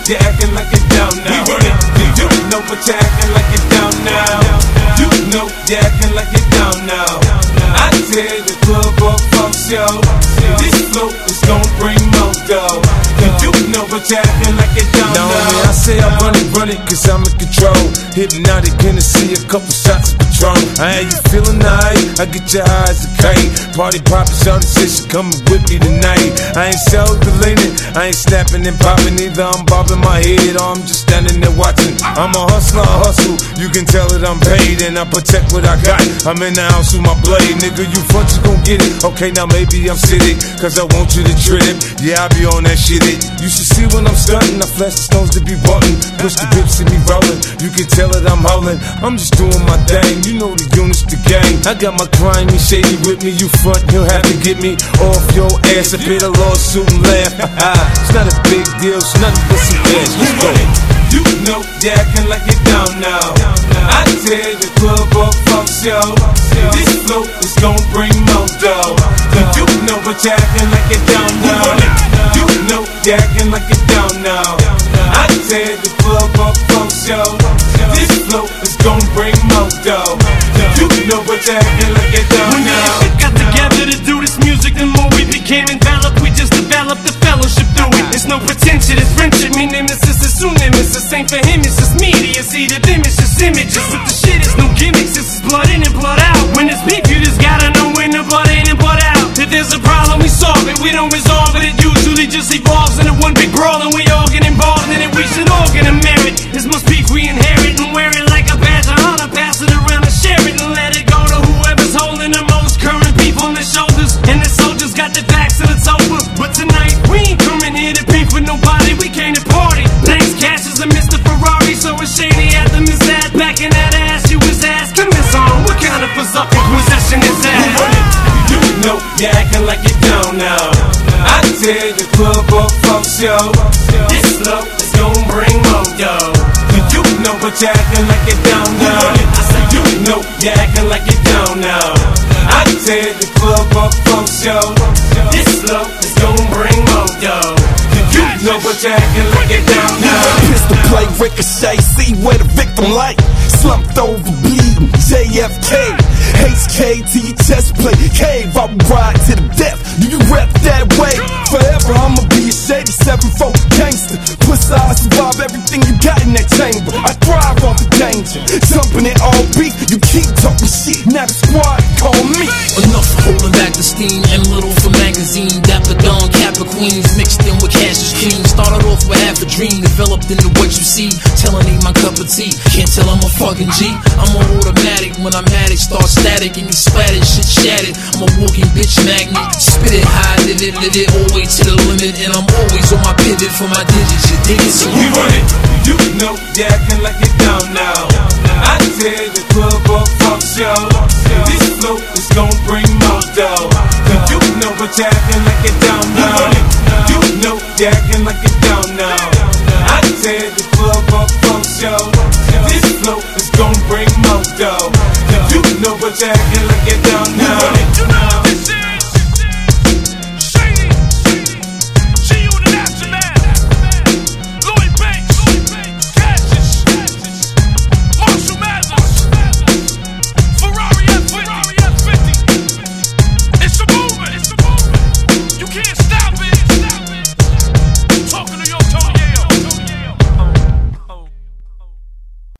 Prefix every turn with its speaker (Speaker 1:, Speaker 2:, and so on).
Speaker 1: you're acting like you're down now. You know what you're acting like you're down now. You know you're acting like you're down now. I tear the club up, folks, yo. This flow is gon' bring more dough. You know what you're acting like you're down now.
Speaker 2: I say I run it, cause I'm in control. Hypnotic Hennessy, a couple shots of Patron. I ain't you feeling alright? I get your eyes a kite. Party poppin', shawty said she coming with me tonight. I ain't self-deleting, I ain't snapping and popping either. I'm bobbing my head or I'm just standing there watching. I'm a hustler, I hustle. You can tell that I'm paid and I protect what I got. I'm in the house with my blade, nigga. You front, you gon' get it. Okay, now maybe I'm sitting, cause I want you to trip. Yeah, I be on that shit. You should see when I'm stunting. I flash the stones to be wanting. Push the grips, see me rolling. You can tell that I'm howling. I'm just doing my thing. You know the units, the gang. I got my grimy shady with me. You front, you'll have to get me off your ass. I paid a lawsuit and laugh. It's not a big deal. It's nothing but some cash. Let's go.
Speaker 1: You know you're acting like you're down now. I tear the club up, folks, yo. This flow is gon' bring more dough. You know what you're acting like you're down now. You know you're acting like you're down now. I tear the club up, folks, yo. This flow is gon' bring more dough. You know what you're acting like you're down now.
Speaker 3: When we got together to do this music, the more we became enveloped. We just developed the fellowship through it. There's no pretension, it's friendship. Me nemesis is soon nemesis. Ain't for him, it's just media. See the them, it's just images. But the shit is no gimmicks. This is blood in and blood out. When it's beef, you just gotta know when the blood in and blood out. If there's a problem, we solve it. We don't resolve it. It usually just evolves into one big brawl, and we all get involved in it. We should all get a merit. This must beef we inherit and wear it like a badge of honor. Pass it around and share it and let it go to whoever's holding the most current beef on their shoulders. And the soldiers got their backs and it's over. But tonight we ain't coming here to beef with nobody. We came to party. Thanks, Cash is a Mr. Ferrari, so it's shady at the Miss Ad. Back in that ass, you was asking this on. What kind of berserker possession is that?
Speaker 1: You know you're acting like you're down now. I tear the club up, folks, yo. This flow is gon' bring more dough. You know what you're acting like you're down now. I said you know you're acting like you're down now. I tear the club up, folks, yo. This flow is gon' bring more dough. You know what you're acting like you're down now.
Speaker 4: Pistol play, ricochet, see where the victim like. Slumped over, bleeding, JFK. HK to your chest plate, cave, I will ride to the death. Do you rep that way? Forever I'ma be a shady 7-4 gangster. Plus I survive everything you got in that chamber. I thrive off the danger, jumping it all beat. You keep talking shit, now the squad call me.
Speaker 5: Enough holding back the steam, M little for magazine. Dapper Dawn, Kappa Queens, mixed in with Cassius King. Started off with half a dream, developed into what you see. Telling ain't my cup of tea, can't tell I'm a fucking G. I'm on automatic, when I'm at it, start static and you splattered, shit shattered. I'm a walking bitch magnet, spit it high, lit it, always to the limit. And I'm always on my pivot for my digits, you dig it? So
Speaker 1: you run it, you know you're acting like you're down now. I tear the club up, folks, yo. This flow is gon' bring more dough. You know what you're acting like you're down now. You know you're acting like you're down now. I tear the club up, folks, yo. This flow is gon' bring more dough. You know what you're acting like you're down now.